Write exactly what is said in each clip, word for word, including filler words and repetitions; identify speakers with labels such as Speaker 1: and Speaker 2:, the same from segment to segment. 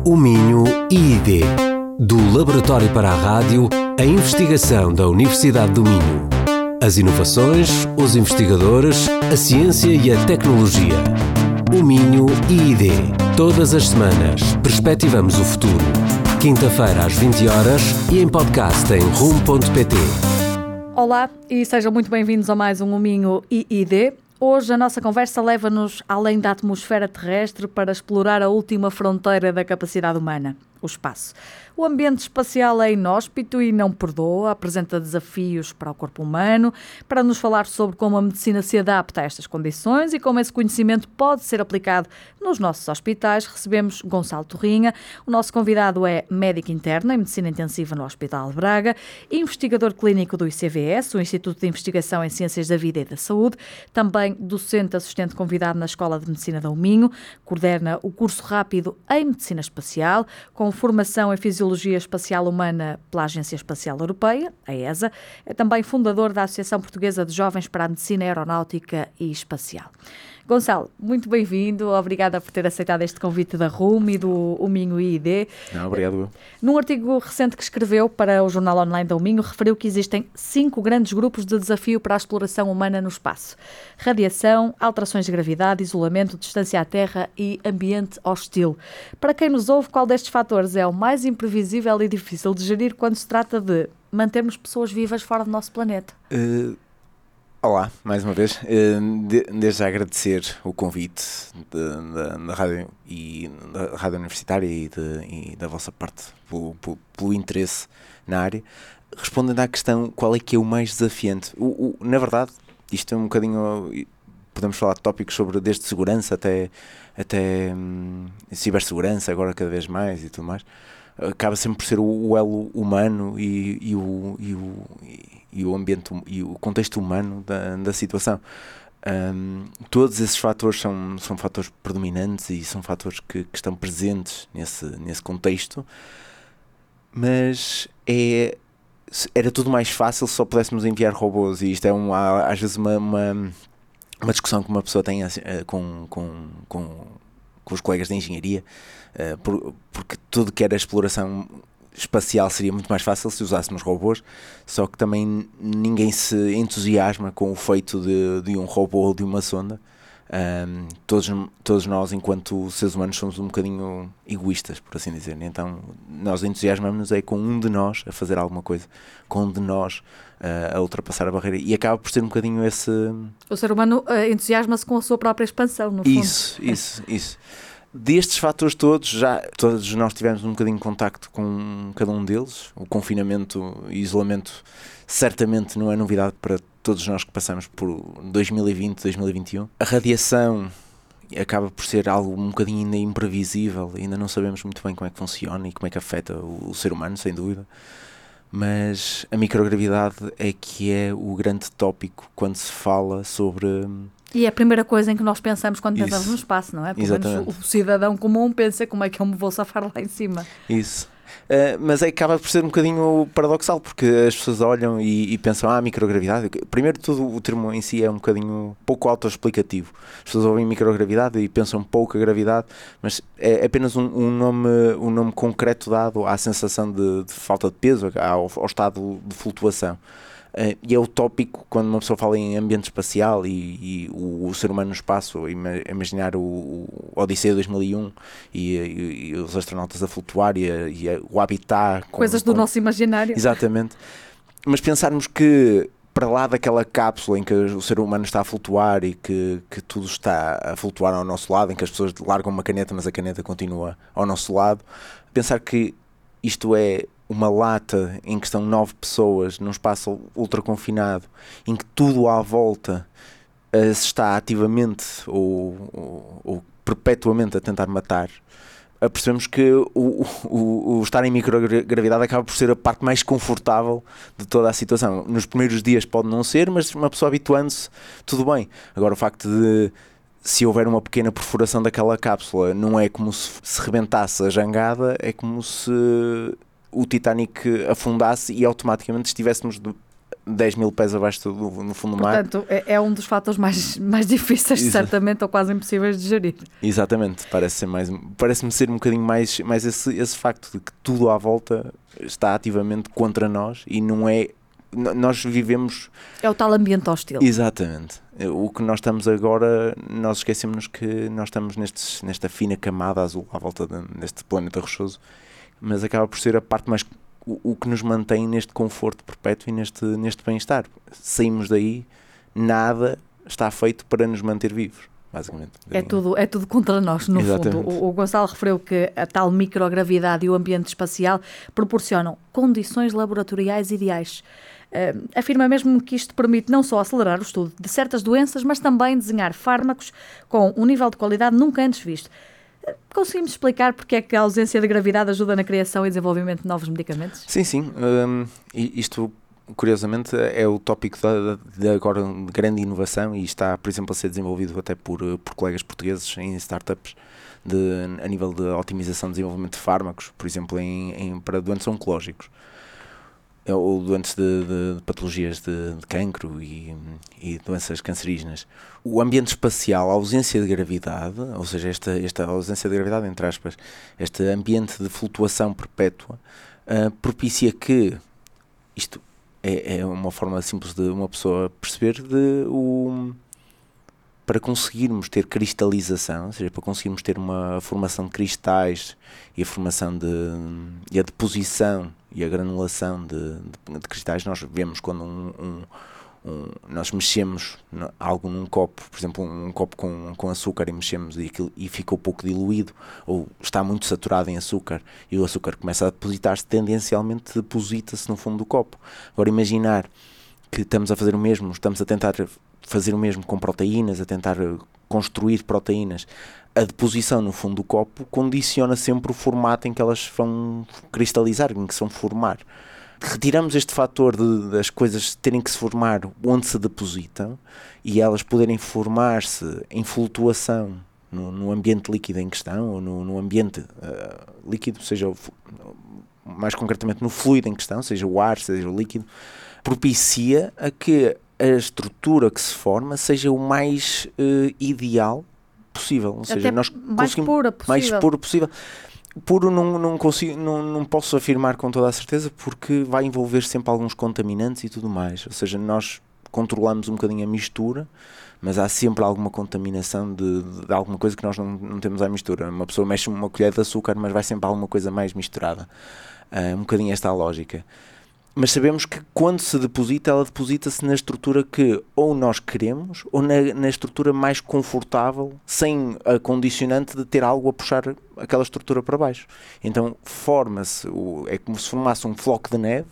Speaker 1: O Minho I I D. Do Laboratório para a Rádio, a investigação da Universidade do Minho. As inovações, os investigadores, a ciência e a tecnologia. O Minho I I D. Todas as semanas, perspectivamos o futuro. Quinta-feira às vinte horas e em podcast em rum ponto pt.
Speaker 2: Olá e sejam muito bem-vindos a mais um O Minho I I D. Hoje a nossa conversa leva-nos além da atmosfera terrestre para explorar a última fronteira da capacidade humana, o espaço. O ambiente espacial é inóspito e não perdoa, apresenta desafios para o corpo humano. Para nos falar sobre como a medicina se adapta a estas condições e como esse conhecimento pode ser aplicado nos nossos hospitais, recebemos Gonçalo Torrinha. O nosso convidado é médico interno em medicina intensiva no Hospital de Braga, investigador clínico do I C V S, o Instituto de Investigação em Ciências da Vida e da Saúde, também docente assistente convidado na Escola de Medicina do Minho, coordena o curso rápido em Medicina Espacial, com formação em Fisiologia Espacial Humana pela Agência Espacial Europeia, a E S A. É também fundador da Associação Portuguesa de Jovens para a Medicina Aeronáutica e Espacial. Gonçalo, muito bem-vindo. Obrigada por ter aceitado este convite da R U M e do O Minho I I D.
Speaker 3: Não, obrigado.
Speaker 2: Num artigo recente que escreveu para o Jornal Online do Minho, referiu que existem cinco grandes grupos de desafio para a exploração humana no espaço: radiação, alterações de gravidade, isolamento, distância à Terra e ambiente hostil. Para quem nos ouve, qual destes fatores é o mais imprevisível e difícil de gerir quando se trata de mantermos pessoas vivas fora do nosso planeta?
Speaker 3: Uh... Olá, mais uma vez. Desde já agradecer o convite da Rádio e da Rádio Universitária e, de, e da vossa parte pelo, pelo, pelo interesse na área. Respondendo à questão, qual é que é o mais desafiante? O, o, na verdade, isto é um bocadinho... Podemos falar de tópicos sobre desde segurança até, até hum, cibersegurança, agora cada vez mais e tudo mais. Acaba sempre por ser o, o elo humano e, e, o, e, o, e o ambiente e o contexto humano da, da situação. Um, todos esses fatores são, são fatores predominantes e são fatores que, que estão presentes nesse, nesse contexto, mas é, era tudo mais fácil se só pudéssemos enviar robôs, e isto é um, às vezes uma, uma, uma discussão que uma pessoa tem com, com, com, com os colegas de engenharia. Uh, por, porque tudo que era exploração espacial seria muito mais fácil se usássemos robôs, só que também ninguém se entusiasma com o feito de, de um robô ou de uma sonda. Um, todos, todos nós, enquanto seres humanos, somos um bocadinho egoístas, por assim dizer. Então nós entusiasmamos-nos é com um de nós a fazer alguma coisa, com um de nós uh, a ultrapassar a barreira, e acaba por ser um bocadinho esse...
Speaker 2: O ser humano uh, entusiasma-se com a sua própria expansão, no fundo.
Speaker 3: Isso, isso, isso. Destes fatores todos, já todos nós tivemos um bocadinho de contacto com cada um deles. O confinamento e isolamento certamente não é novidade para todos nós que passamos por dois mil e vinte, dois mil e vinte e um. A radiação acaba por ser algo um bocadinho ainda imprevisível, ainda não sabemos muito bem como é que funciona e como é que afeta o, o ser humano, sem dúvida. Mas a microgravidade é que é o grande tópico quando se fala sobre...
Speaker 2: E é a primeira coisa em que nós pensamos quando pensamos
Speaker 3: Isso.
Speaker 2: no espaço, não é? Pelo
Speaker 3: Exatamente.
Speaker 2: menos o cidadão comum pensa como é que eu me vou safar lá em cima.
Speaker 3: Isso. Uh, mas é que acaba por ser um bocadinho paradoxal, porque as pessoas olham e, e pensam, ah, microgravidade. Primeiro de tudo, o termo em si é um bocadinho pouco autoexplicativo. As pessoas ouvem microgravidade e pensam pouca gravidade, mas é apenas um, um, nome, um nome concreto dado à sensação de, de falta de peso, ao, ao estado de flutuação. Uh, e é utópico quando uma pessoa fala em ambiente espacial e, e o, o ser humano no espaço, imaginar o, o Odisseia dois mil e um e, e, e os astronautas a flutuar e, a, e a, o habitat com,
Speaker 2: coisas do
Speaker 3: com...
Speaker 2: nosso imaginário.
Speaker 3: Exatamente. Mas pensarmos que para lá daquela cápsula em que o ser humano está a flutuar e que, que tudo está a flutuar ao nosso lado, em que as pessoas largam uma caneta mas a caneta continua ao nosso lado, pensar que isto é uma lata em que estão nove pessoas num espaço ultra confinado, em que tudo à volta uh, se está ativamente ou, ou, ou perpetuamente a tentar matar, uh, percebemos que o, o, o estar em microgravidade acaba por ser a parte mais confortável de toda a situação. Nos primeiros dias pode não ser, mas uma pessoa habituando-se, tudo bem. Agora, o facto de, se houver uma pequena perfuração daquela cápsula, não é como se se rebentasse a jangada, é como se o Titanic afundasse e automaticamente estivéssemos de, dez mil pés abaixo do, no fundo do mar.
Speaker 2: Portanto, é, é um dos fatores mais, mais difíceis,
Speaker 3: Exa-
Speaker 2: certamente, ou quase impossíveis de gerir.
Speaker 3: Exatamente, parece ser mais, parece-me ser um bocadinho mais, mais esse, esse facto de que tudo à volta está ativamente contra nós e não é, n- nós vivemos...
Speaker 2: É o tal ambiente hostil.
Speaker 3: Exatamente. O que nós estamos agora, nós esquecemos que nós estamos nestes, nesta fina camada azul à volta de, deste planeta rochoso, mas acaba por ser a parte mais... O, o que nos mantém neste conforto perpétuo e neste, neste bem-estar. Saímos daí, nada está feito para nos manter vivos, basicamente.
Speaker 2: É tudo, é tudo contra nós, no
Speaker 3: Exatamente.
Speaker 2: fundo. O, o Gonçalo referiu que a tal microgravidade e o ambiente espacial proporcionam condições laboratoriais ideais. Uh, afirma mesmo que isto permite não só acelerar o estudo de certas doenças, mas também desenhar fármacos com um nível de qualidade nunca antes visto. Uh, conseguimos explicar porque é que a ausência de gravidade ajuda na criação e desenvolvimento de novos medicamentos?
Speaker 3: Sim, sim. Um, isto, curiosamente, é o tópico da, de agora de grande inovação e está, por exemplo, a ser desenvolvido até por, por colegas portugueses em startups de, a nível de otimização e desenvolvimento de fármacos, por exemplo, em, em, para doentes oncológicos. Ou doentes de, de, de patologias de, de cancro e, e doenças cancerígenas. O ambiente espacial, a ausência de gravidade, ou seja, esta, esta ausência de gravidade, entre aspas, este ambiente de flutuação perpétua, uh, propicia que, isto é, é uma forma simples de uma pessoa perceber, de o, para conseguirmos ter cristalização, ou seja, para conseguirmos ter uma formação de cristais e a formação de, e a deposição e a granulação de, de, de cristais, nós vemos quando um, um, um, nós mexemos algo num copo, por exemplo, um, um copo com, com açúcar e mexemos e, aquilo, e fica um pouco diluído ou está muito saturado em açúcar e o açúcar começa a depositar-se, tendencialmente deposita-se no fundo do copo. Agora imaginar que estamos a fazer o mesmo, estamos a tentar fazer o mesmo com proteínas, a tentar construir proteínas, a deposição no fundo do copo condiciona sempre o formato em que elas vão cristalizar, em que se vão formar. Retiramos este fator de, das coisas terem que se formar onde se depositam e elas poderem formar-se em flutuação no, no ambiente líquido em questão, ou no, no ambiente uh, líquido, seja mais concretamente no fluido em questão, seja o ar, seja o líquido, propicia a que a estrutura que se forma seja o mais uh, ideal possível, ou seja,
Speaker 2: Até
Speaker 3: nós
Speaker 2: mais pura possível.
Speaker 3: mais puro possível. Puro não, não, consigo, não, não posso afirmar com toda a certeza porque vai envolver sempre alguns contaminantes e tudo mais, ou seja, nós controlamos um bocadinho a mistura, mas há sempre alguma contaminação de, de alguma coisa que nós não, não temos à mistura. Uma pessoa mexe uma colher de açúcar, mas vai sempre alguma coisa mais misturada. Uh, um bocadinho esta a lógica. Mas sabemos que quando se deposita, ela deposita-se na estrutura que ou nós queremos, ou na, na estrutura mais confortável, sem a condicionante de ter algo a puxar aquela estrutura para baixo. Então forma-se, o, é como se formasse um floco de neve,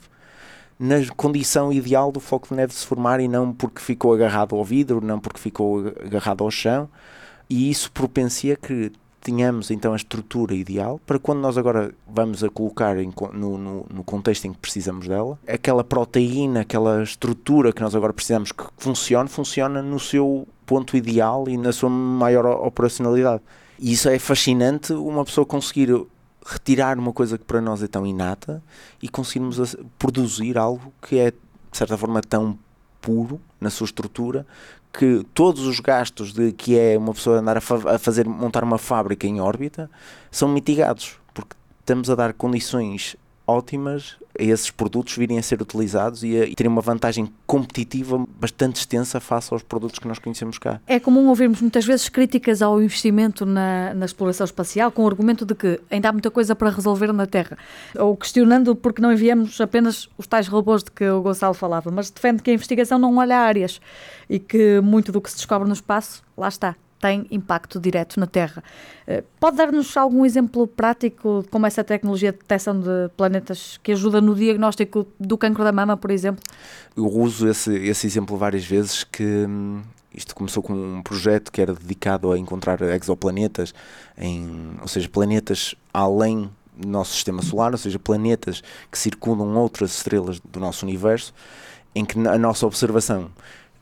Speaker 3: na condição ideal do floco de neve se formar, e não porque ficou agarrado ao vidro, não porque ficou agarrado ao chão, e isso propicia que tenhamos então a estrutura ideal para quando nós agora vamos a colocar em, no, no, no contexto em que precisamos dela, aquela proteína, aquela estrutura que nós agora precisamos que funcione, funciona no seu ponto ideal e na sua maior operacionalidade. E isso é fascinante, uma pessoa conseguir retirar uma coisa que para nós é tão inata e conseguirmos produzir algo que é, de certa forma, tão puro na sua estrutura, que todos os gastos de que é uma pessoa andar a, fa- a fazer, montar uma fábrica em órbita são mitigados, porque estamos a dar condições ótimas a esses produtos virem a ser utilizados e a e terem uma vantagem competitiva bastante extensa face aos produtos que nós conhecemos cá.
Speaker 2: É comum ouvirmos muitas vezes críticas ao investimento na, na exploração espacial com o argumento de que ainda há muita coisa para resolver na Terra, ou questionando porque não enviamos apenas os tais robôs de que o Gonçalo falava, mas defende que a investigação não olha áreas e que muito do que se descobre no espaço, lá está, tem impacto direto na Terra. Pode dar-nos algum exemplo prático de como essa tecnologia de detecção de planetas que ajuda no diagnóstico do cancro da mama, por exemplo?
Speaker 3: Eu uso esse, esse exemplo várias vezes, que hum, isto começou com um projeto que era dedicado a encontrar exoplanetas, em, ou seja, planetas além do nosso sistema solar, ou seja, planetas que circundam outras estrelas do nosso universo, em que a nossa observação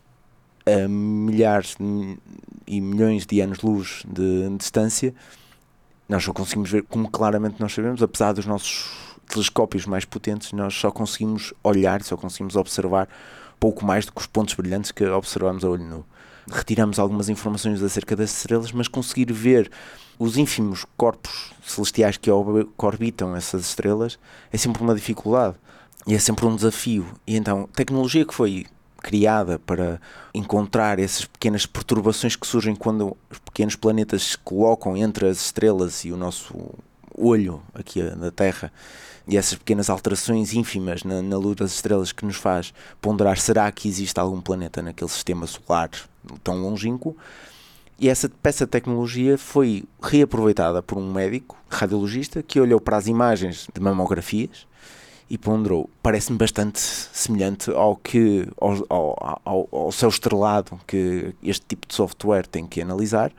Speaker 3: a milhares e milhões de anos-luz de, de distância, nós só conseguimos ver, como claramente nós sabemos, apesar dos nossos telescópios mais potentes, nós só conseguimos olhar, só conseguimos observar pouco mais do que os pontos brilhantes que observamos a olho nu. Retiramos algumas informações acerca das estrelas, mas conseguir ver os ínfimos corpos celestiais que orbitam essas estrelas é sempre uma dificuldade e é sempre um desafio. E então, a tecnologia que foi criada para encontrar essas pequenas perturbações que surgem quando os pequenos planetas se colocam entre as estrelas e o nosso olho aqui na Terra, e essas pequenas alterações ínfimas na, na luz das estrelas que nos faz ponderar, será que existe algum planeta naquele sistema solar tão longínquo? E essa peça de tecnologia foi reaproveitada por um médico radiologista que olhou para as imagens de mamografias e ponderou, parece-me bastante semelhante ao, que, ao, ao, ao, ao céu estrelado que este tipo de software tem que analisar.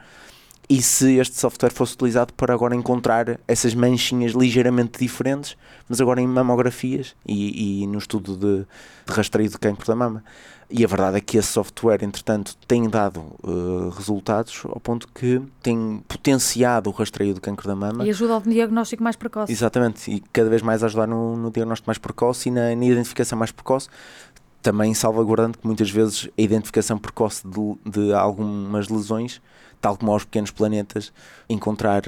Speaker 3: E se este software fosse utilizado para agora encontrar essas manchinhas ligeiramente diferentes, mas agora em mamografias e, e no estudo de, de rastreio de cancro da mama. E a verdade é que esse software, entretanto, tem dado uh, resultados ao ponto que tem potenciado o rastreio do cancro da mama.
Speaker 2: E ajuda ao diagnóstico mais precoce.
Speaker 3: Exatamente, e cada vez mais a ajudar no, no diagnóstico mais precoce e na, na identificação mais precoce. Também salvaguardando que muitas vezes a identificação precoce de, de algumas lesões, tal como aos pequenos planetas, encontrar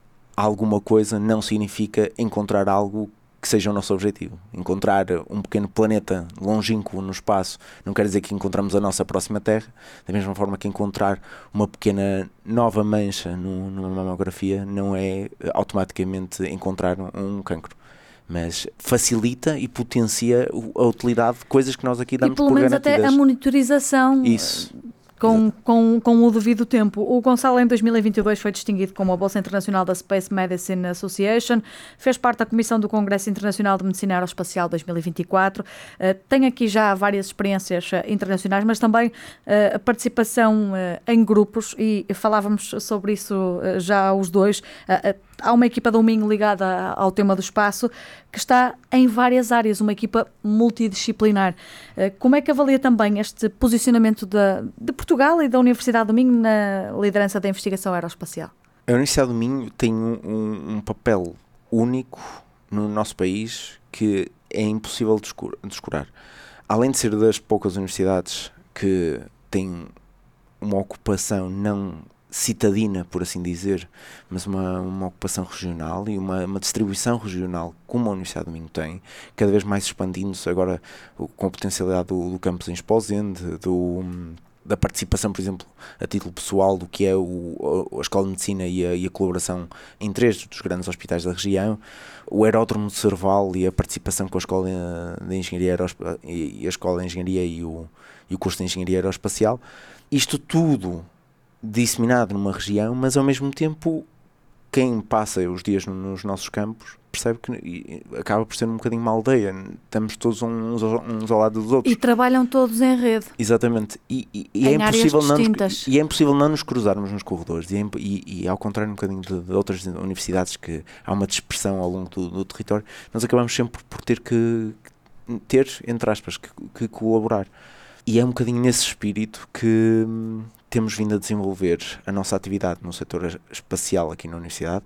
Speaker 3: alguma coisa não significa encontrar algo que seja o nosso objetivo. Encontrar um pequeno planeta longínquo no espaço não quer dizer que encontramos a nossa próxima Terra, da mesma forma que encontrar uma pequena nova mancha no, numa mamografia não é automaticamente encontrar um, um cancro. Mas facilita e potencia a utilidade de coisas que nós aqui damos por garantidas.
Speaker 2: E pelo menos até a monitorização.
Speaker 3: Isso.
Speaker 2: Com, com, com o devido tempo. O Gonçalo, em dois mil e vinte e dois, foi distinguido como a Bolsa Internacional da Space Medicine Association, fez parte da Comissão do Congresso Internacional de Medicina Aeroespacial dois mil e vinte e quatro, uh, tem aqui já várias experiências uh, internacionais, mas também uh, a participação uh, em grupos, e falávamos sobre isso uh, já os dois. Uh, uh, Há uma equipa do Minho ligada ao tema do espaço que está em várias áreas, uma equipa multidisciplinar. Como é que avalia também este posicionamento de, de Portugal e da Universidade do Minho na liderança da investigação aeroespacial?
Speaker 3: A Universidade do Minho tem um, um, um papel único no nosso país que é impossível de descurar. Além de ser das poucas universidades que têm uma ocupação não citadina, por assim dizer, mas uma, uma ocupação regional e uma, uma distribuição regional como a Universidade do Minho tem, cada vez mais expandindo-se agora com a potencialidade do, do campus em Esposende, do, da participação, por exemplo, a título pessoal do que é o, a Escola de Medicina e a, e a colaboração em três dos grandes hospitais da região, o Aeródromo de Serval e a participação com a Escola de Engenharia Aerospa- e a Escola de Engenharia e o, e o curso de Engenharia Aeroespacial. Isto tudo disseminado numa região, mas ao mesmo tempo quem passa os dias nos nossos campos percebe que acaba por ser um bocadinho uma aldeia, estamos todos uns, uns ao lado dos outros.
Speaker 2: E trabalham todos em rede.
Speaker 3: Exatamente, e, e, e, é, impossível não nos, e é impossível não nos cruzarmos nos corredores, e, é, e, e ao contrário um bocadinho de, de outras universidades que há uma dispersão ao longo do, do território, nós acabamos sempre por ter que ter, entre aspas, que, que colaborar. E é um bocadinho nesse espírito que hum, temos vindo a desenvolver a nossa atividade no setor espacial aqui na Universidade.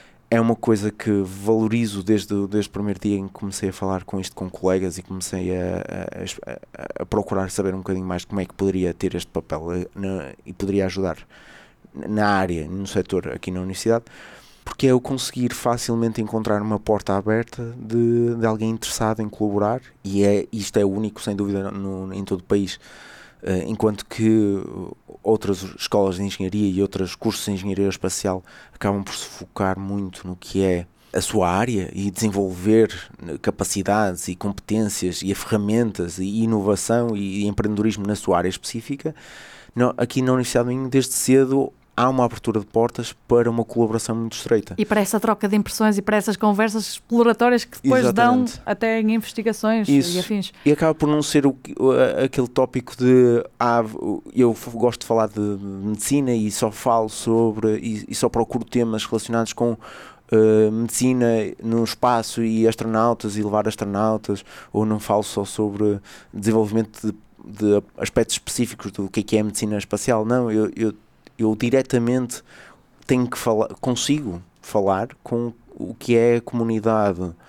Speaker 3: É uma coisa que valorizo desde, desde o primeiro dia em que comecei a falar com isto com colegas e comecei a, a, a, a procurar saber um bocadinho mais de como é que poderia ter este papel na, e poderia ajudar na área, no setor aqui na Universidade, porque é eu conseguir facilmente encontrar uma porta aberta de, de alguém interessado em colaborar, e é, isto é único, sem dúvida, no, em todo o país, uh, enquanto que outras escolas de engenharia e outros cursos de engenharia espacial acabam por se focar muito no que é a sua área e desenvolver capacidades e competências e ferramentas e inovação e empreendedorismo na sua área específica. No, aqui na Universidade do Minho, desde cedo, há uma abertura de portas para uma colaboração muito estreita.
Speaker 2: E para essa troca de impressões e para essas conversas exploratórias que depois Exatamente. Dão até em investigações Isso. e afins.
Speaker 3: E acaba por não ser o, aquele tópico de ah, eu gosto de falar de medicina e só falo sobre e, e só procuro temas relacionados com uh, medicina no espaço e astronautas e levar astronautas, ou não falo só sobre desenvolvimento de, de aspectos específicos do que é, que é a medicina espacial. Não, eu, eu eu diretamente tenho que falar, consigo falar com o que é a comunidade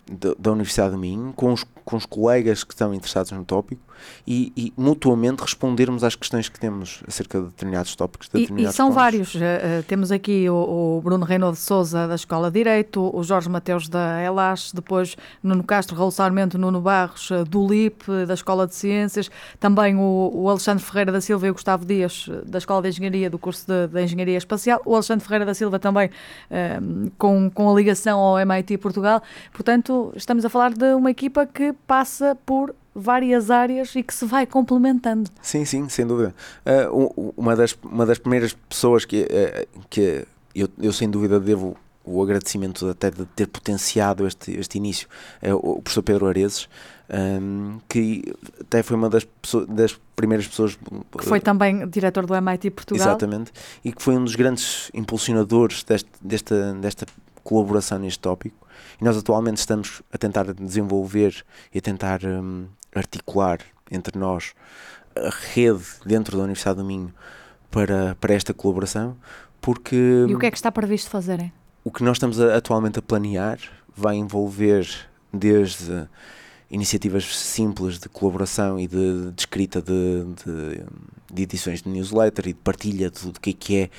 Speaker 3: da, da Universidade do Minho, com os, com os colegas que estão interessados no tópico e, e mutuamente respondermos às questões que temos acerca de determinados tópicos. De
Speaker 2: E,
Speaker 3: determinados
Speaker 2: e são
Speaker 3: pontos.
Speaker 2: vários. Uh, uh, temos aqui o, o Bruno Reino de Sousa, da Escola de Direito, o Jorge Mateus, da Elas, depois Nuno Castro, Raul Sarmento, Nuno Barros, uh, do L I P, da Escola de Ciências, também o, o Alexandre Ferreira da Silva e o Gustavo Dias, da Escola de Engenharia, do curso de, de Engenharia Espacial, o Alexandre Ferreira da Silva também uh, com, com a ligação ao M I T Portugal. Portanto, estamos a falar de uma equipa que passa por várias áreas e que se vai complementando.
Speaker 3: Sim, sim, sem dúvida. Uh, uma, das, uma das primeiras pessoas que, uh, que eu, eu sem dúvida devo o agradecimento até de ter potenciado este, este início é o professor Pedro Areses, um, que até foi uma das, pessoas, das primeiras pessoas...
Speaker 2: Que foi também diretor do M I T Portugal.
Speaker 3: Exatamente, e que foi um dos grandes impulsionadores deste, desta, desta colaboração neste tópico. E nós atualmente estamos a tentar desenvolver e a tentar um, articular entre nós a rede dentro da Universidade do Minho para, para esta colaboração, porque...
Speaker 2: E o que é que está previsto fazerem?
Speaker 3: O que nós estamos a, atualmente a planear vai envolver desde iniciativas simples de colaboração e de, de escrita de, de, de edições de newsletter e de partilha de tudo o que é que é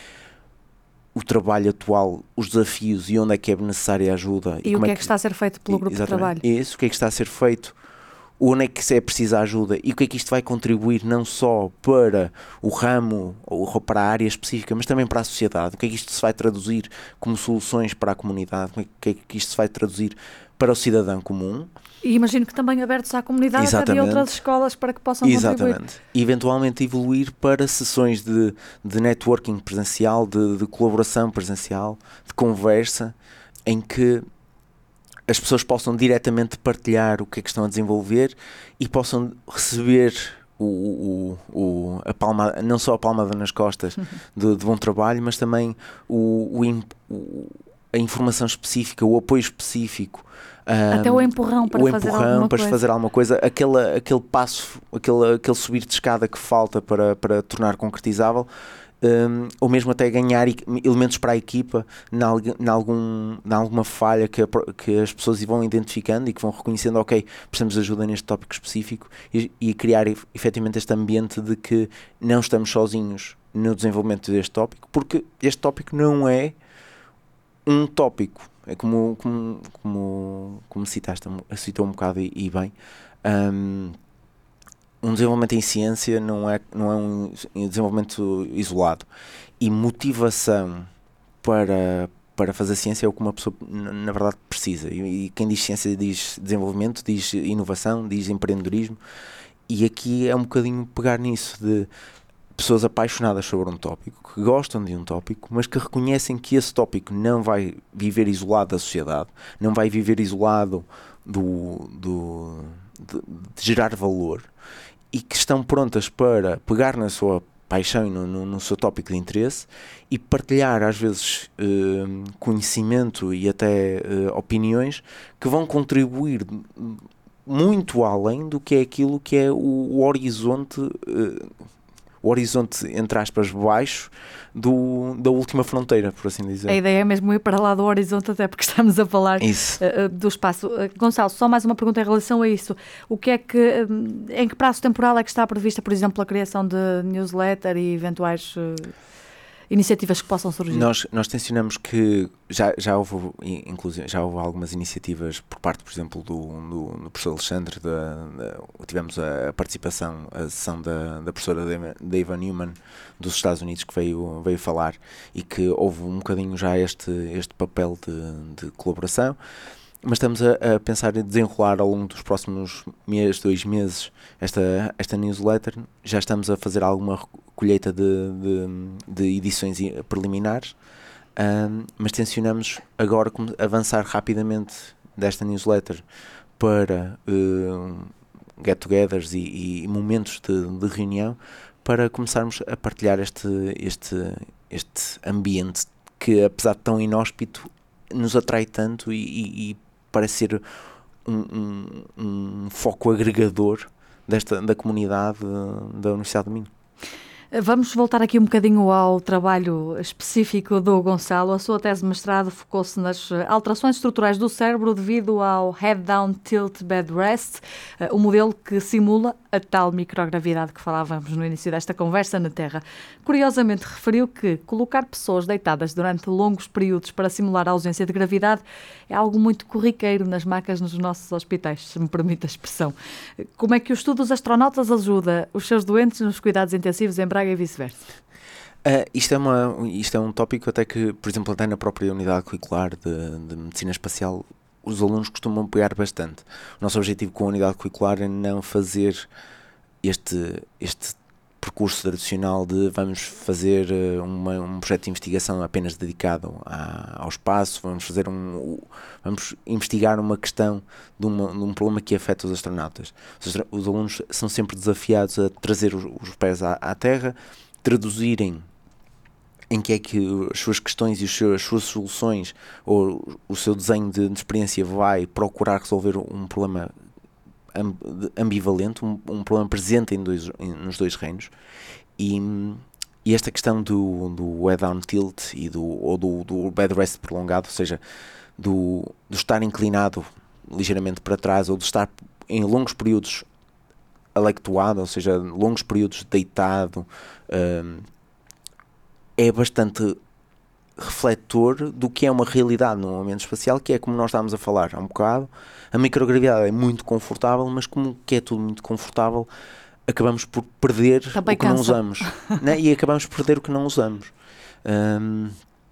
Speaker 3: o trabalho atual, os desafios e onde é que é necessária ajuda.
Speaker 2: E, e o que é que, que está a ser feito pelo grupo de trabalho.
Speaker 3: E isso, o que é que está a ser feito, onde é que é preciso ajuda e o que é que isto vai contribuir não só para o ramo ou para a área específica, mas também para a sociedade. O que é que isto se vai traduzir como soluções para a comunidade, o que é que isto se vai traduzir para o cidadão comum.
Speaker 2: E imagino que também abertos à comunidade e outras escolas para que possam
Speaker 3: Exatamente.
Speaker 2: contribuir.
Speaker 3: E eventualmente evoluir para sessões de, de networking presencial, de, de colaboração presencial, de conversa, em que as pessoas possam diretamente partilhar o que é que estão a desenvolver e possam receber o, o, o, a palma, não só a palmada nas costas de, de bom trabalho, mas também o, o, o, a informação específica, o apoio específico.
Speaker 2: Até
Speaker 3: um,
Speaker 2: o empurrão para
Speaker 3: o
Speaker 2: fazer
Speaker 3: empurrão
Speaker 2: alguma
Speaker 3: para
Speaker 2: coisa.
Speaker 3: fazer alguma coisa, aquele, aquele passo, aquele, aquele subir de escada que falta para, para tornar concretizável. Um, ou mesmo até ganhar elementos para a equipa em algum, alguma falha que, a, que as pessoas vão identificando e que vão reconhecendo, ok, precisamos de ajuda neste tópico específico e, e criar efetivamente este ambiente de que não estamos sozinhos no desenvolvimento deste tópico, porque este tópico não é um tópico, é como, como, como, como citaste, citou um bocado e, e bem. um, Um desenvolvimento em ciência não é, não é um desenvolvimento isolado. E motivação para, para fazer ciência é o que uma pessoa, na verdade, precisa. E, e quem diz ciência diz desenvolvimento, diz inovação, diz empreendedorismo. E aqui é um bocadinho pegar nisso de pessoas apaixonadas sobre um tópico, que gostam de um tópico, mas que reconhecem que esse tópico não vai viver isolado da sociedade, não vai viver isolado do, do, de, de gerar valor, e que estão prontas para pegar na sua paixão e no, no, no seu tópico de interesse e partilhar às vezes eh, conhecimento e até eh, opiniões que vão contribuir muito além do que é aquilo que é o, o horizonte eh, o horizonte, entre aspas, baixo do, da última fronteira, por assim dizer.
Speaker 2: A ideia é mesmo ir para lá do horizonte, até porque estamos a falar uh, do espaço. Uh, Gonçalo, só mais uma pergunta em relação a isso. O que é que, um, em que prazo temporal é que está prevista, por exemplo, a criação de newsletter e eventuais uh, iniciativas que possam surgir?
Speaker 3: Nós, nós tencionamos que já, já, houve, inclusive, já houve algumas iniciativas por parte, por exemplo, do, do, do professor Alexandre, da, da, tivemos a participação, a sessão da, da professora Eva Newman dos Estados Unidos que veio, veio falar e que houve um bocadinho já este, este papel de, de colaboração. Mas estamos a, a pensar em desenrolar ao longo dos próximos meses, dois meses, esta, esta newsletter. Já estamos a fazer alguma colheita de, de, de edições preliminares, um, mas tencionamos agora avançar rapidamente desta newsletter para uh, get-togethers e, e momentos de, de reunião, para começarmos a partilhar este, este, este ambiente que, apesar de tão inóspito, nos atrai tanto e, e, e parece ser um, um, um foco agregador desta, da comunidade da Universidade do Minho.
Speaker 2: Vamos voltar aqui um bocadinho ao trabalho específico do Gonçalo. A sua tese de mestrado focou-se nas alterações estruturais do cérebro devido ao Head Down Tilt Bed Rest, o modelo que simula a tal microgravidade que falávamos no início desta conversa na Terra. Curiosamente, referiu que colocar pessoas deitadas durante longos períodos para simular a ausência de gravidade é algo muito corriqueiro nas macas nos nossos hospitais, se me permite a expressão. Como é que o estudo dos astronautas ajuda os seus doentes nos cuidados intensivos em Braga e vice-versa?
Speaker 3: Uh, isto, é uma, isto é um tópico até que, por exemplo, até na própria unidade curricular de, de Medicina Espacial, os alunos costumam apoiar bastante. O nosso objetivo com a unidade curricular é não fazer este, este percurso tradicional de vamos fazer uma, um projeto de investigação apenas dedicado a, ao espaço, vamos fazer um, vamos investigar uma questão de, uma, de um problema que afeta os astronautas. Os, os alunos são sempre desafiados a trazer os, os pés à, à Terra, traduzirem em que é que as suas questões e os seus, as suas soluções ou o seu desenho de, de experiência vai procurar resolver um problema ambivalente, um, um problema presente em dois, em, nos dois reinos, e, e esta questão do, do head down tilt e do, ou do, do bed rest prolongado, ou seja, do, do estar inclinado ligeiramente para trás ou de estar em longos períodos alectoado, ou seja, longos períodos deitado, um, é bastante refletor do que é uma realidade no ambiente espacial, que é como nós estávamos a falar há um bocado. A microgravidade é muito confortável, mas como que é tudo muito confortável, acabamos por perder
Speaker 2: Também
Speaker 3: o que
Speaker 2: cansa.
Speaker 3: não usamos, né? E acabamos por perder o que não usamos. Um,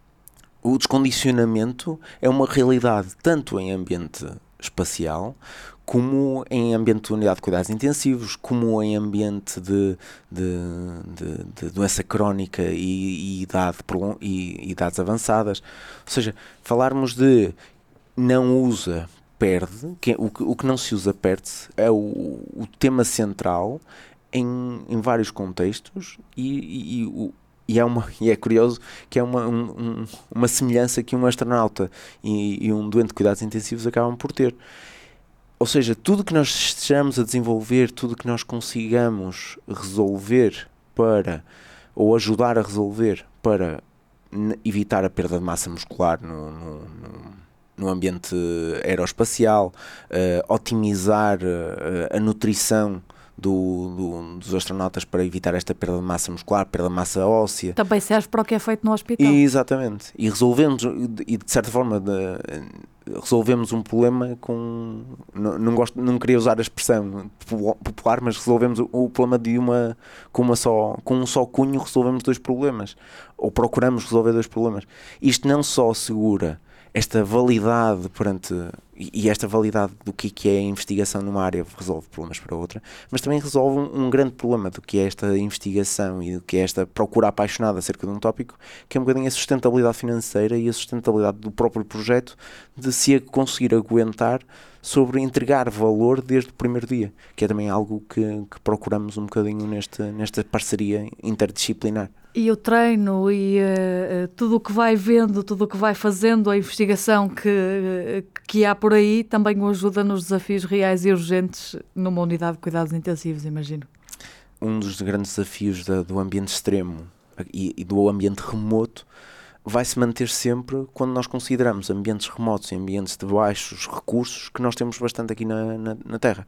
Speaker 3: o descondicionamento é uma realidade tanto em ambiente espacial como em ambiente de unidade de cuidados intensivos, como em ambiente de, de, de, de doença crónica e, e, idade, e, e idades avançadas. Ou seja, falarmos de não usa, perde, que, o, o que não se usa, perde-se, é o, o tema central em, em vários contextos e, e, e, o, e, é, uma, e é curioso que é uma, um, uma semelhança que um astronauta e, e um doente de cuidados intensivos acabam por ter. Ou seja, tudo que nós estejamos a desenvolver, tudo que nós consigamos resolver para, ou ajudar a resolver para evitar a perda de massa muscular no, no, no ambiente aeroespacial, uh, otimizar uh, a nutrição do, do, dos astronautas para evitar esta perda de massa muscular, perda de massa óssea.
Speaker 2: Também serve para o que é feito no hospital.
Speaker 3: E, exatamente. E resolvemos, e de certa forma, de, resolvemos um problema com... Não, não, gosto, não queria usar a expressão popular, mas resolvemos o, o problema de uma... Com, uma só, com um só cunho resolvemos dois problemas. Ou procuramos resolver dois problemas. Isto não só assegura esta validade perante... E esta validade do que é a investigação numa área resolve problemas para outra, mas também resolve um, um grande problema do que é esta investigação e do que é esta procura apaixonada acerca de um tópico, que é um bocadinho a sustentabilidade financeira e a sustentabilidade do próprio projeto, de se conseguir aguentar sobre entregar valor desde o primeiro dia, que é também algo que, que procuramos um bocadinho neste, nesta parceria interdisciplinar.
Speaker 2: E o treino e uh, tudo o que vai vendo, tudo o que vai fazendo, a investigação que, que há por aí, também o ajuda nos desafios reais e urgentes numa unidade de cuidados intensivos, imagino.
Speaker 3: Um dos grandes desafios da, do ambiente extremo e, e do ambiente remoto vai se manter sempre quando nós consideramos ambientes remotos e ambientes de baixos recursos, que nós temos bastante aqui na, na, na Terra.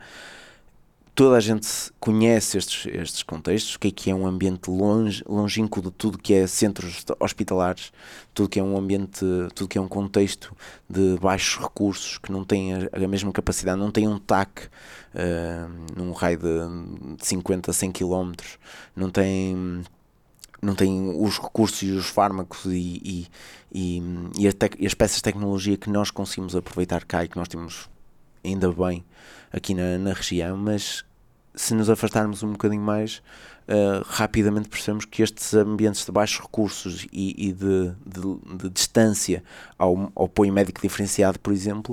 Speaker 3: Toda a gente conhece estes, estes contextos, o que é que é um ambiente longe, longínquo de tudo que é centros hospitalares, tudo que é um ambiente, tudo que é um contexto de baixos recursos, que não tem a, a mesma capacidade, não tem um T A C uh, num raio de, de cinquenta a cem quilómetros, não tem... não tem os recursos e os fármacos e, e, e, e, a tec- e as peças de tecnologia que nós conseguimos aproveitar cá e que nós temos ainda bem aqui na, na região, mas se nos afastarmos um bocadinho mais, uh, rapidamente percebemos que estes ambientes de baixos recursos e, e de, de, de distância ao, ao apoio médico diferenciado, por exemplo,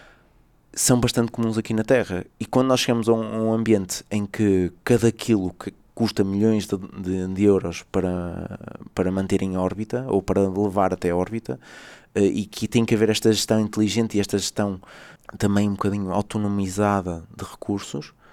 Speaker 3: são bastante comuns aqui na Terra. E quando nós chegamos a um, a um ambiente em que cada quilo que custa milhões de, de, de euros para, para manter em órbita ou para levar até a órbita, uh, e que tem que haver esta gestão inteligente e esta gestão também um bocadinho autonomizada de recursos,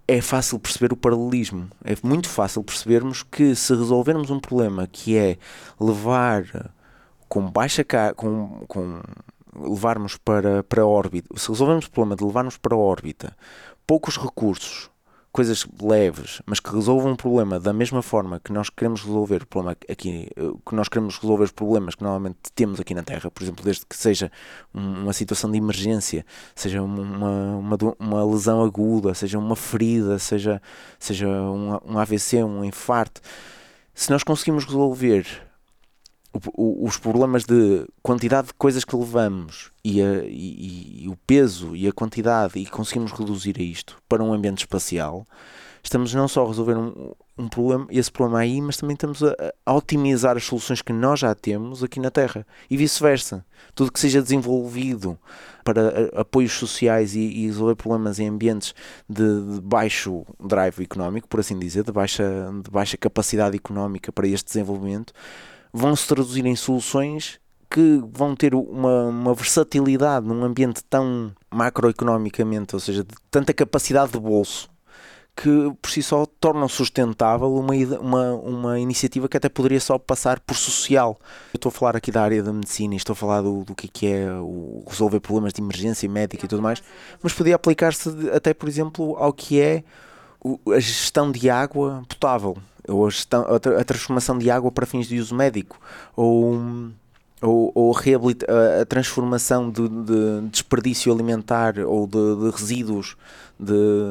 Speaker 3: é fácil perceber o paralelismo. É muito fácil percebermos que se resolvermos um problema que é levar com baixa com, com levarmos para, para a órbita, se resolvermos o problema de levarmos para a órbita poucos recursos, coisas leves, mas que resolvam um problema da mesma forma que nós queremos resolver o problema aqui, que nós queremos resolver os problemas que normalmente temos aqui na Terra, por exemplo, desde que seja uma situação de emergência, seja uma, uma, uma lesão aguda, seja uma ferida, seja, seja um, um A V C, um infarto. Se nós conseguimos resolver o, o, os problemas de quantidade de coisas que levamos e, a, e, e o peso e a quantidade, e conseguimos reduzir a isto para um ambiente espacial, estamos não só a resolver um, um problema, esse problema aí, mas também estamos a, a otimizar as soluções que nós já temos aqui na Terra e vice-versa. Tudo que seja desenvolvido para a, apoios sociais e, e resolver problemas em ambientes de, de baixo drive económico, por assim dizer, de baixa, de baixa capacidade económica para este desenvolvimento, vão se traduzir em soluções que vão ter uma, uma versatilidade num ambiente tão macroeconomicamente, ou seja, de tanta capacidade de bolso, que por si só tornam sustentável uma, uma, uma iniciativa que até poderia só passar por social. Eu estou a falar aqui da área da medicina e estou a falar do, do que é o resolver problemas de emergência médica e tudo mais, mas podia aplicar-se até, por exemplo, ao que é a gestão de água potável, ou a, gestão, a transformação de água para fins de uso médico, ou, ou, ou a, a, a transformação de, de desperdício alimentar ou de, de resíduos de,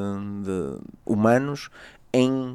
Speaker 3: de humanos em,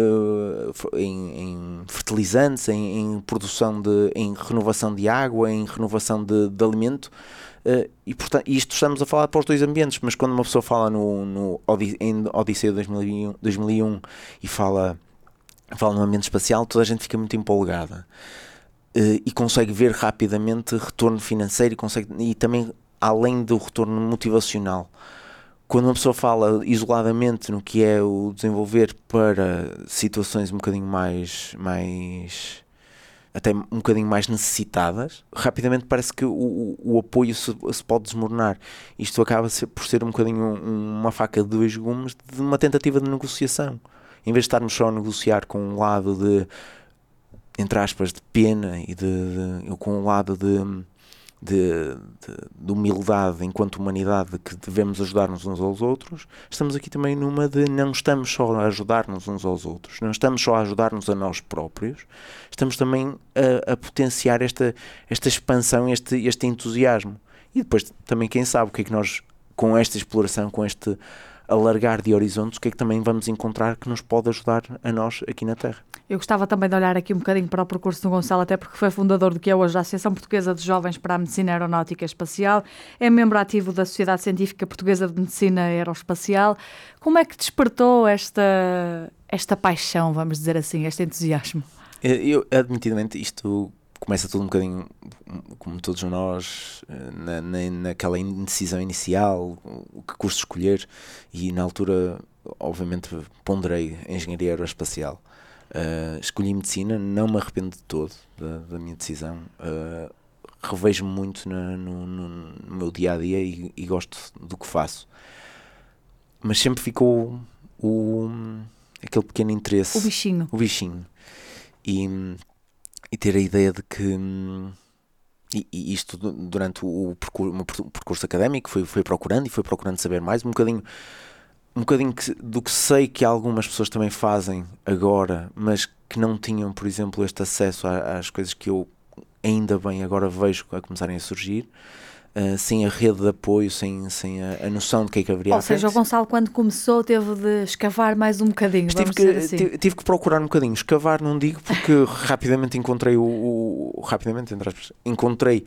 Speaker 3: uh, em, em fertilizantes, em, em produção de, em renovação de água, em renovação de, de alimento. Uh, e portanto, isto estamos a falar para os dois ambientes, mas quando uma pessoa fala no, no em Odisseia dois mil e um e fala, fala no ambiente espacial, toda a gente fica muito empolgada uh, e consegue ver rapidamente retorno financeiro e, consegue, e também além do retorno motivacional. Quando uma pessoa fala isoladamente no que é o desenvolver para situações um bocadinho mais, mais até um bocadinho mais necessitadas, rapidamente parece que o, o, o apoio se, se pode desmoronar. Isto acaba por ser um bocadinho um, uma faca de dois gumes de uma tentativa de negociação. Em vez de estarmos só a negociar com um lado de, entre aspas, de pena e de, de, com um lado de, de, de, de humildade enquanto humanidade, de que devemos ajudar-nos uns aos outros, estamos aqui também numa de não estamos só a ajudar-nos uns aos outros, não estamos só a ajudar-nos a nós próprios, estamos também a, a potenciar esta, esta expansão, este, este entusiasmo. E depois também, quem sabe, o que é que nós, com esta exploração, com este alargar de horizontes, o que é que também vamos encontrar que nos pode ajudar a nós aqui na Terra.
Speaker 2: Eu gostava também de olhar aqui um bocadinho para o percurso do Gonçalo, até porque foi fundador do que é hoje a Associação Portuguesa de Jovens para a Medicina Aeronáutica Espacial, é membro ativo da Sociedade Científica Portuguesa de Medicina Aeroespacial. Como é que despertou esta, esta paixão, vamos dizer assim, este entusiasmo?
Speaker 3: Eu, admitidamente, isto começa tudo um bocadinho, como todos nós, na, na, naquela indecisão inicial, o que curso escolher, e na altura, obviamente, ponderei a Engenharia Aeroespacial. Uh, escolhi Medicina, não me arrependo de todo da, da minha decisão. Uh, revejo-me muito na, no, no, no meu dia-a-dia e, e gosto do que faço. Mas sempre ficou o, aquele pequeno interesse.
Speaker 2: O bichinho.
Speaker 3: O bichinho. E... E ter a ideia de que, e, e isto durante o percurso, o percurso académico, foi, foi procurando e foi procurando saber mais, um bocadinho, um bocadinho que, do que sei que algumas pessoas também fazem agora, mas que não tinham, por exemplo, este acesso às coisas que eu ainda bem agora vejo a começarem a surgir. Uh, sem a rede de apoio, sem, sem a, a noção de que é que haveria.
Speaker 2: Ou seja, o Gonçalo, quando começou, teve de escavar mais um bocadinho,
Speaker 3: Mas
Speaker 2: vamos
Speaker 3: tive
Speaker 2: dizer
Speaker 3: que,
Speaker 2: assim.
Speaker 3: tive, tive que procurar um bocadinho. Escavar não digo, porque rapidamente encontrei o, o rapidamente, entre aspas, encontrei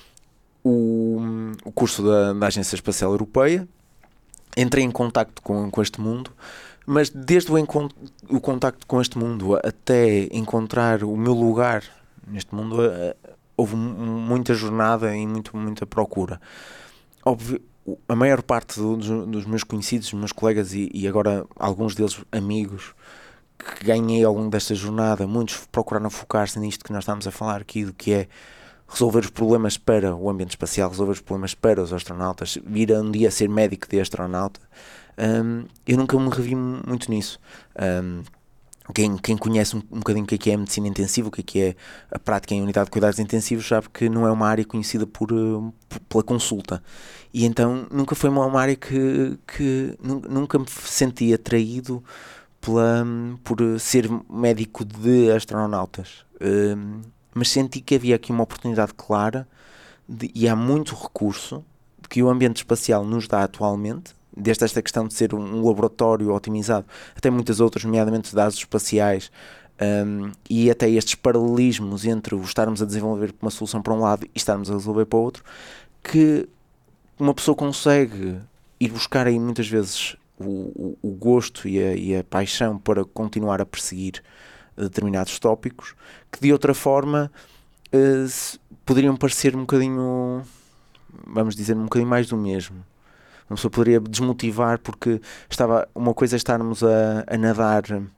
Speaker 3: o, o curso da, da Agência Espacial Europeia, entrei em contacto com, com este mundo, mas desde o, encont- o contacto com este mundo até encontrar o meu lugar neste mundo, houve muita jornada e muito, muita procura. Óbvio, a maior parte do, dos, dos meus conhecidos, dos meus colegas e, e agora alguns deles amigos que ganhei ao longo desta jornada, muitos procuraram focar-se nisto que nós estamos a falar aqui, do que é resolver os problemas para o ambiente espacial, resolver os problemas para os astronautas, vir um dia a ser médico de astronauta. Um, eu nunca me revi muito nisso. Um, quem, quem conhece um, um bocadinho o que é, que é a medicina intensiva, o que é, que é a prática em unidade de cuidados intensivos, sabe que não é uma área conhecida por, uh, pela consulta. E então nunca foi uma, uma área que, que nunca me senti atraído pela, por ser médico de astronautas. Um, mas senti que havia aqui uma oportunidade clara de, e há muito recurso que o ambiente espacial nos dá atualmente, desde esta questão de ser um, um laboratório otimizado, até muitas outras, nomeadamente dados espaciais, um, e até estes paralelismos entre o estarmos a desenvolver uma solução para um lado e estarmos a resolver para o outro, que uma pessoa consegue ir buscar aí muitas vezes o, o, o gosto e a, e a paixão para continuar a perseguir determinados tópicos, que de outra forma uh, poderiam parecer um bocadinho, vamos dizer, um bocadinho mais do mesmo. Uma pessoa poderia desmotivar porque estava, uma coisa é estarmos a, a nadar,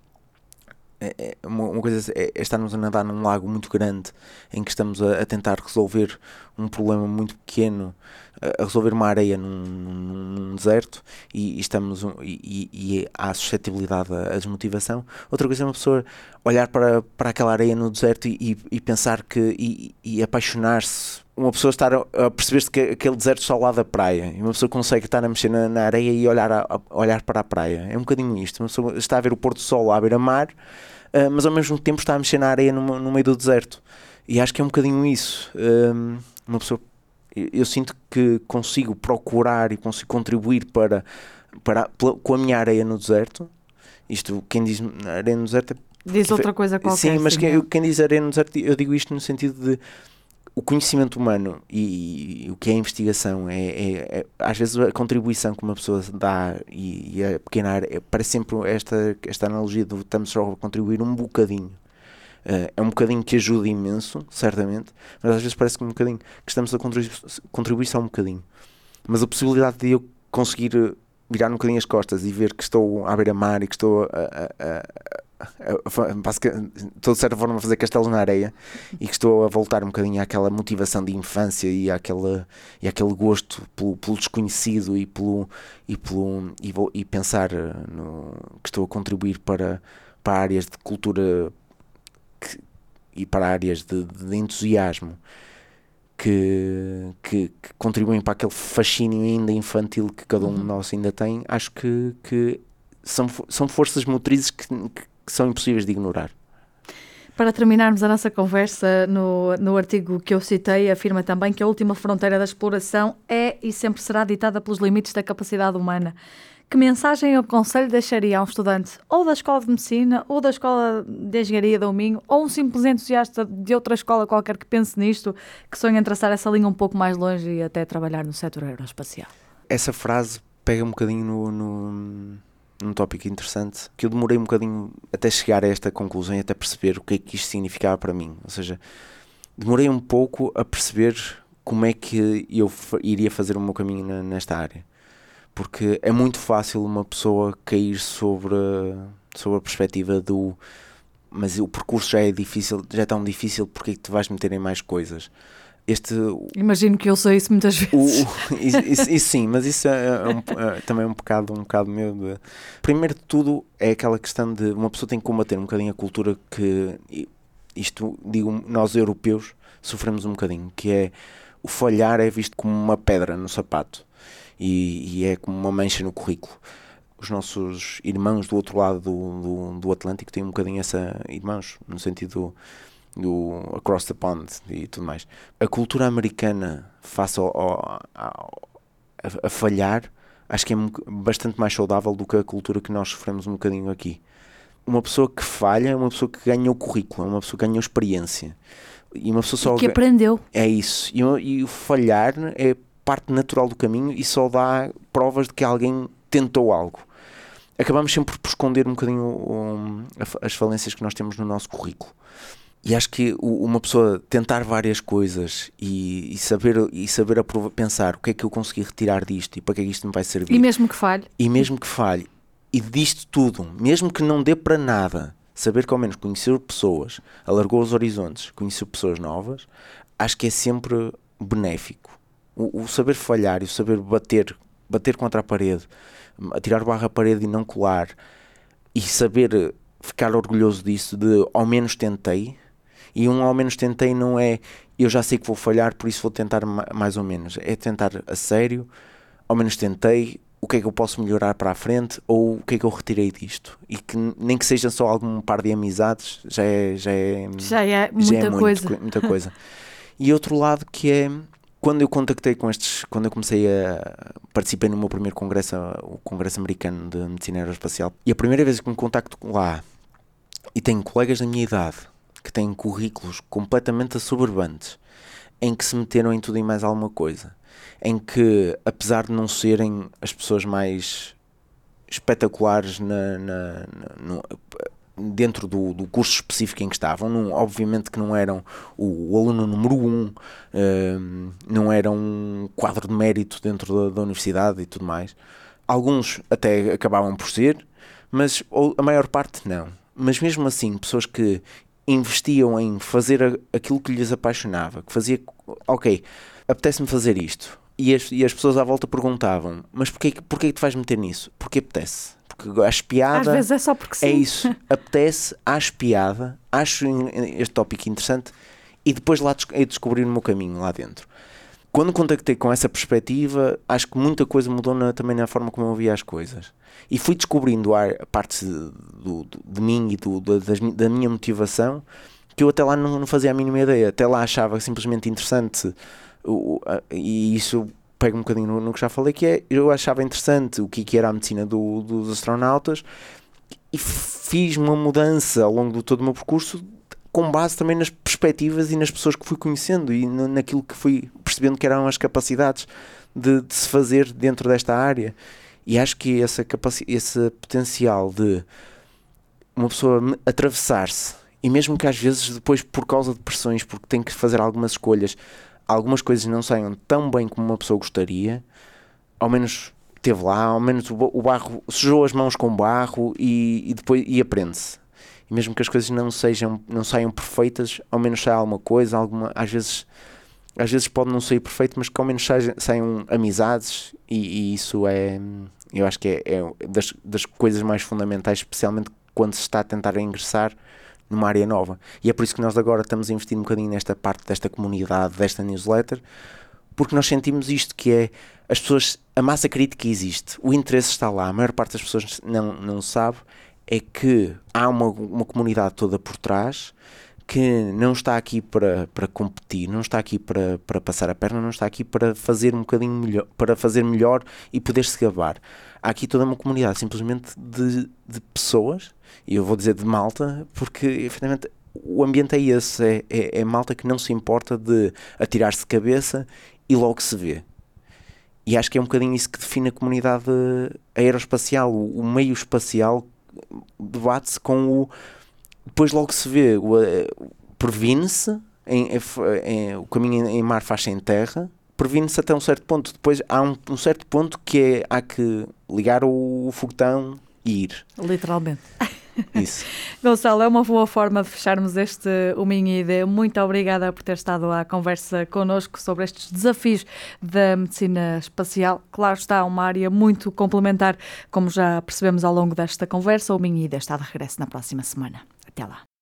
Speaker 3: é, uma, uma coisa é, é estarmos a nadar num lago muito grande em que estamos a, a tentar resolver um problema muito pequeno, a, a resolver uma areia num, num, num deserto e, e, estamos, e, e, e há suscetibilidade à, à desmotivação. Outra coisa é uma pessoa olhar para, para aquela areia no deserto e, e, e pensar que e, e apaixonar-se. Uma pessoa estar a perceber-se que aquele deserto está ao lado da praia e uma pessoa consegue estar a mexer na, na areia e olhar, a, a olhar para a praia. É um bocadinho isto. Uma pessoa está a ver o pôr do sol à beira-mar, uh, mas ao mesmo tempo está a mexer na areia no, no meio do deserto. E acho que é um bocadinho isso. Um, uma pessoa, eu, eu sinto que consigo procurar e consigo contribuir para, para, pela, com a minha areia no deserto. Isto, quem diz areia no deserto... É,
Speaker 2: diz outra coisa qualquer.
Speaker 3: Sim, mas
Speaker 2: sim,
Speaker 3: quem,
Speaker 2: é.
Speaker 3: quem diz areia no deserto, eu digo isto no sentido de o conhecimento humano e, e o que é a investigação é, é, é às vezes a contribuição que uma pessoa dá e, e a pequena área, é, parece sempre esta, esta analogia de estamos só a contribuir um bocadinho. Uh, é um bocadinho que ajuda imenso, certamente, mas às vezes parece que um bocadinho que estamos a contribuir, contribuir só um bocadinho. Mas a possibilidade de eu conseguir virar um bocadinho as costas e ver que estou à beira-mar e que estou a, a, a estou de certa forma a fazer castelos na areia e que estou a voltar um bocadinho àquela motivação de infância e àquela, e àquele gosto pelo, pelo desconhecido e, pelo, e, pelo, e, vou, e pensar no, que estou a contribuir para, para áreas de cultura que, e para áreas de, de entusiasmo que, que, que contribuem para aquele fascínio ainda infantil que cada um de nós ainda tem. Acho que, que são, são forças motrizes que, que que são impossíveis de ignorar.
Speaker 2: Para terminarmos a nossa conversa, no, no artigo que eu citei, afirma também que a última fronteira da exploração é e sempre será ditada pelos limites da capacidade humana. Que mensagem ou conselho deixaria a um estudante ou da Escola de Medicina, ou da Escola de Engenharia do Minho, ou um simples entusiasta de outra escola qualquer que pense nisto, que sonha em traçar essa linha um pouco mais longe e até trabalhar no setor aeroespacial?
Speaker 3: Essa frase pega um bocadinho no... no... num tópico interessante, que eu demorei um bocadinho até chegar a esta conclusão e até perceber o que é que isto significava para mim. Ou seja, demorei um pouco a perceber como é que eu f- iria fazer o meu caminho na, nesta área. Porque é muito fácil uma pessoa cair sobre, sobre a perspectiva do mas o percurso já é difícil, já é tão difícil, porque é que te vais meter em mais coisas? Este,
Speaker 2: Imagino que eu sou isso muitas vezes.
Speaker 3: O, o, isso, isso, isso sim, mas isso é, é, um, é também um bocado, um bocado meu. De... Primeiro de tudo é aquela questão de uma pessoa tem que combater um bocadinho a cultura que, isto digo, nós europeus sofremos um bocadinho, que é o falhar é visto como uma pedra no sapato e, e é como uma mancha no currículo. Os nossos irmãos do outro lado do, do, do Atlântico têm um bocadinho essa... Irmãos, no sentido... do across the pond e tudo mais. A cultura americana face ao, ao, ao, a, a falhar, acho que é bastante mais saudável do que a cultura que nós sofremos um bocadinho aqui. Uma pessoa que falha é uma pessoa que ganhou currículo, é uma pessoa que ganhou experiência. E uma pessoa só
Speaker 2: que aprendeu.
Speaker 3: É isso. E, e o falhar é parte natural do caminho e só dá provas de que alguém tentou algo. Acabamos sempre por esconder um bocadinho um, as falências que nós temos no nosso currículo. E acho que uma pessoa tentar várias coisas e, e saber, e saber aprova- pensar o que é que eu consegui retirar disto e para que é que isto me vai servir.
Speaker 2: E mesmo que falhe.
Speaker 3: E mesmo que falhe. E disto tudo, mesmo que não dê para nada, saber que ao menos conheceu pessoas, alargou os horizontes, conheceu pessoas novas, acho que é sempre benéfico. O, o saber falhar e o saber bater, bater contra a parede, atirar o barro à parede e não colar, e saber ficar orgulhoso disso, de ao menos tentei. E um ao menos tentei não é eu já sei que vou falhar, por isso vou tentar mais ou menos. É tentar a sério, ao menos tentei, o que é que eu posso melhorar para a frente, ou o que é que eu retirei disto. E que nem que seja só algum par de amizades, já é, já é,
Speaker 2: já é muita
Speaker 3: já é muito,
Speaker 2: coisa.
Speaker 3: muita coisa. E outro lado que é, quando eu contactei com estes, quando eu comecei a participei no meu primeiro congresso, o Congresso Americano de Medicina Aeroespacial, e a primeira vez que me contacto lá, e tenho colegas da minha idade, que têm currículos completamente assoberbantes, em que se meteram em tudo e mais alguma coisa, em que, apesar de não serem as pessoas mais espetaculares na, na, na, no, dentro do, do curso específico em que estavam, não, obviamente que não eram o, o aluno número um, uh, não eram um quadro de mérito dentro da, da universidade e tudo mais. Alguns até acabavam por ser, mas a maior parte não. Mas mesmo assim, pessoas que investiam em fazer a, aquilo que lhes apaixonava, que fazia, ok, apetece-me fazer isto. E as, e as pessoas à volta perguntavam, mas porquê, porquê que te vais meter nisso? Porque apetece. Porque acho piada.
Speaker 2: Às vezes é só porque sim.
Speaker 3: É isso. Apetece, acho piada, acho este tópico interessante e depois lá des- descobrir o meu caminho lá dentro. Quando contactei com essa perspectiva, acho que muita coisa mudou na, também na forma como eu via as coisas. E fui descobrindo a parte de, de, de mim e do, da, da minha motivação que eu até lá não, não fazia a mínima ideia. Até lá achava simplesmente interessante, o, a, e isso pega um bocadinho no, no que já falei, que é, eu achava interessante o que, que era a medicina do, dos astronautas e fiz uma mudança ao longo de todo o meu percurso com base também nas perspectivas e nas pessoas que fui conhecendo e no, naquilo que fui percebendo que eram as capacidades de, de se fazer dentro desta área. E acho que essa capaci- esse potencial de uma pessoa atravessar-se, e mesmo que às vezes depois por causa de pressões, porque tem que fazer algumas escolhas, algumas coisas não saiam tão bem como uma pessoa gostaria, ao menos esteve lá, ao menos o, o barro, sujou as mãos com barro e, e depois e aprende-se. E mesmo que as coisas não sejam, não saiam perfeitas, ao menos sai alguma coisa, alguma, às vezes às vezes pode não sair perfeito, mas que ao menos saiam, saiam amizades e, e isso é, eu acho que é, é das, das coisas mais fundamentais, especialmente quando se está a tentar ingressar numa área nova. E é por isso que nós agora estamos a investir um bocadinho nesta parte desta comunidade, desta newsletter, porque nós sentimos isto, que é as pessoas, a massa crítica existe, o interesse está lá, a maior parte das pessoas não, não sabe, é que há uma, uma comunidade toda por trás que não está aqui para, para competir, não está aqui para, para passar a perna, não está aqui para fazer um bocadinho melhor, para fazer melhor e poder se gabar. Há aqui toda uma comunidade simplesmente de, de pessoas, e eu vou dizer de malta, porque efetivamente o ambiente é esse, é, é, é malta que não se importa de atirar-se de cabeça e logo se vê. E acho que é um bocadinho isso que define a comunidade aeroespacial, o, o meio espacial debate-se com o depois logo se vê, o, previne-se, em, em, o caminho em mar faz-se em terra, previne-se até um certo ponto. Depois há um, um certo ponto que é, há que ligar o, o foguetão e ir.
Speaker 2: Literalmente.
Speaker 3: Isso.
Speaker 2: Gonçalo, é uma boa forma de fecharmos este O Minha I D. Muito obrigada por ter estado à conversa connosco sobre estes desafios da medicina espacial. Claro está, uma área muito complementar, como já percebemos ao longo desta conversa. O Minha I D está de regresso na próxima semana. Até lá.